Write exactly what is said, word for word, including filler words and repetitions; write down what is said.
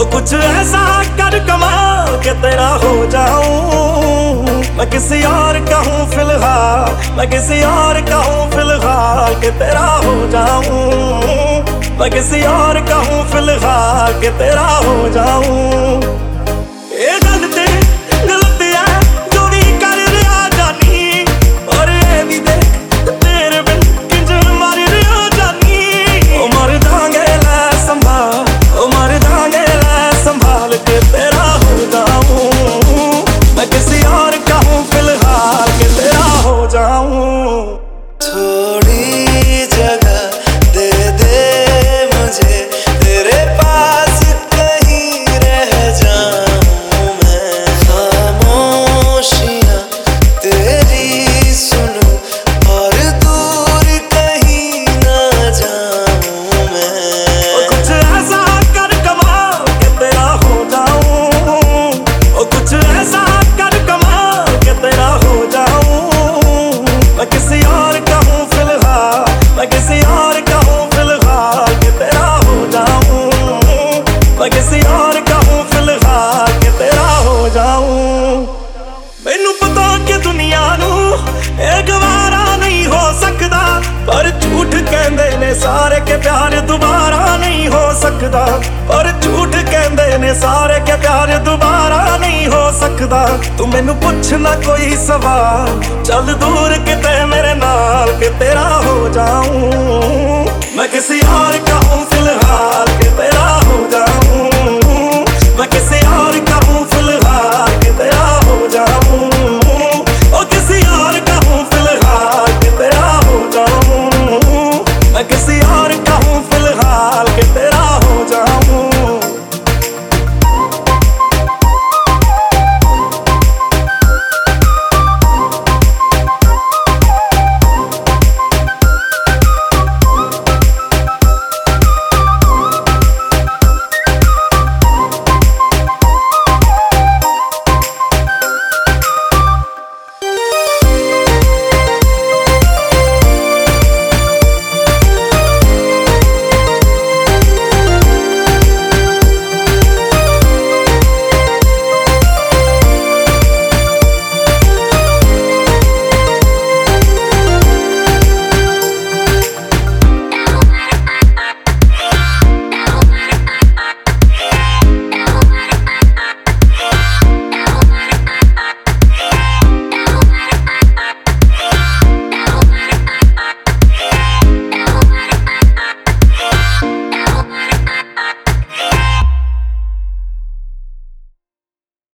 ओ कुछ ऐसा कर कमाल के तेरा हो जाऊं। मैं किसी और का हूँ फिलहाल, मैं किसी और का हूँ फिलहाल के तेरा हो जाऊं। मैं किसी और का हूँ फिलहाल के तेरा हो जाऊं। ये गलती गलती है जो भी कर रहा जानी, और ये भी देख तेरे बिन किंज मर रहा जानी। ओ मर जाएंगे ले संभाल, ओ मर जाएंगे ले संभाल के तेरा हो जाऊं। मैं किसी और का हूँ फिलहाल के तेरा हो जाऊं। थोड़ी जगह दे दे मुझे, तेरे पास कहीं रह जाऊं मैं। खामोशियां तेरी सुनूं और दूर कहीं ना जाऊं मैं। ओ कुछ ऐसा कर कमाल के तेरा हो जाऊं। ओ कुछ ऐसा कर कमाल के तेरा हो जाऊं। मैं किसी और का हूँ फिलहाल, मैं किसी और का हूँ फिलहाल के तेरा हो जाऊं। मैं किसी और का हूँ फिलहाल के तेरा हो जाऊं। मैनू पता कि दुनिया नू ये गवारा नहीं हो सकदा, पर झूठ कहंदे ने सारे के प्यार दोबारा नहीं हो सकदा। पर झूठ कहंदे ने सारे के प्यार दोबारा नहीं हो सकदा। तू मैनू पुछ ना कोई सवाल, चल दूर किते मेरे नाल के तेरा हो जाऊं। मैं किसी और का हूँ फिलहाल के तेरा